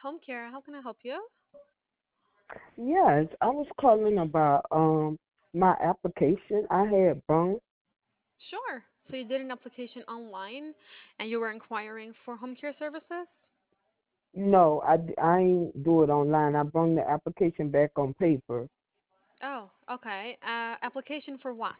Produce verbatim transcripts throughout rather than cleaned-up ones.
Home care. How can I help you? Yes, I was calling about um my application. I had brung. Sure. So you did an application online and you were inquiring for home care services? No, I, d- I ain't do it online. I brung the application back on paper Oh, okay. Uh, application for what?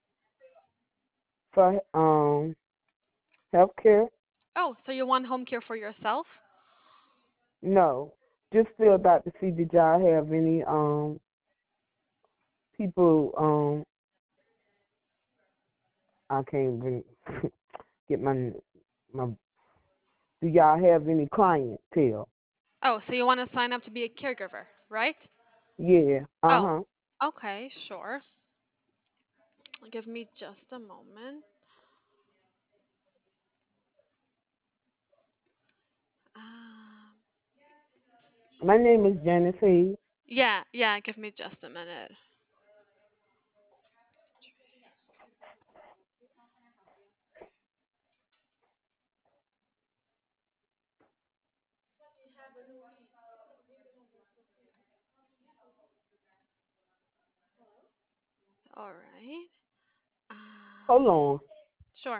for um healthcare. Oh, so you want home care for yourself? No, just filled out to see did y'all have any um people um I can't even get my my. Do y'all have any clientele? Oh, so you want to sign up to be a caregiver, right? Yeah. Uh Oh, huh. okay, sure. Give me just a moment. Um, My name is Janice Hayes. yeah, yeah, give me just a minute. All right. Hold Um, on. sure.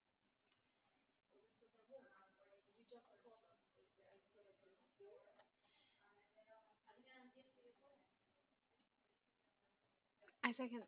I second.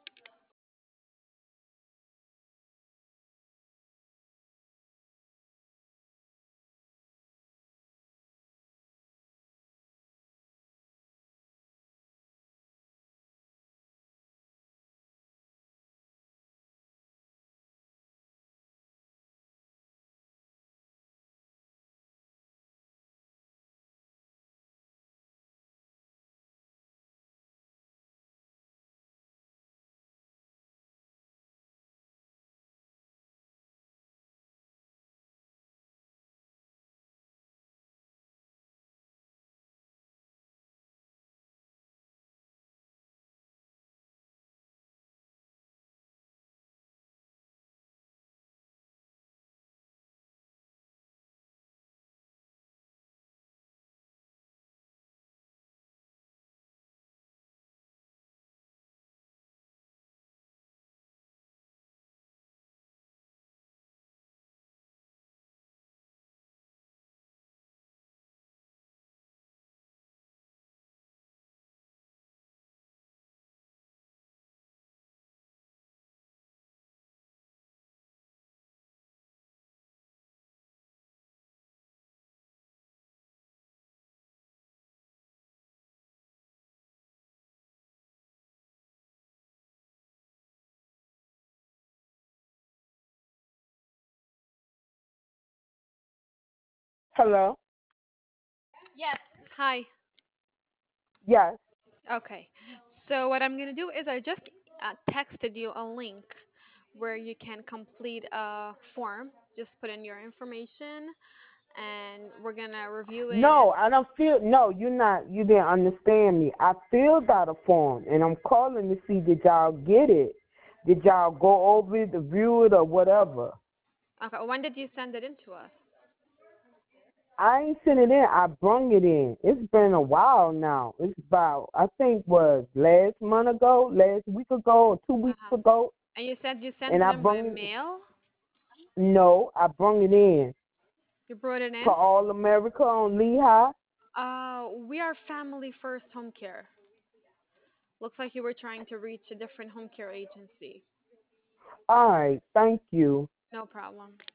Hello. Yes. Hi. Yes. Okay. So what I'm gonna do is I just uh, texted you a link where you can complete a form. Just put in your information, and we're gonna review it. No, I don't feel. No, you're not. You didn't understand me. I filled out a form, and I'm calling to see did y'all get it? Did y'all go over it, review it, or whatever? Okay. When did you send it in to us? I ain't sent it in. I brung it in. It's been a while now. It's about I think was last month ago, last week ago, or two weeks Uh-huh. ago, And you said you sent and it I in by brung it. mail. No, I brung it in You brought it to in. All America on Lehigh. Uh, we are Family First Home Care. Looks like you were trying to reach a different home care agency. All right, thank you. No problem.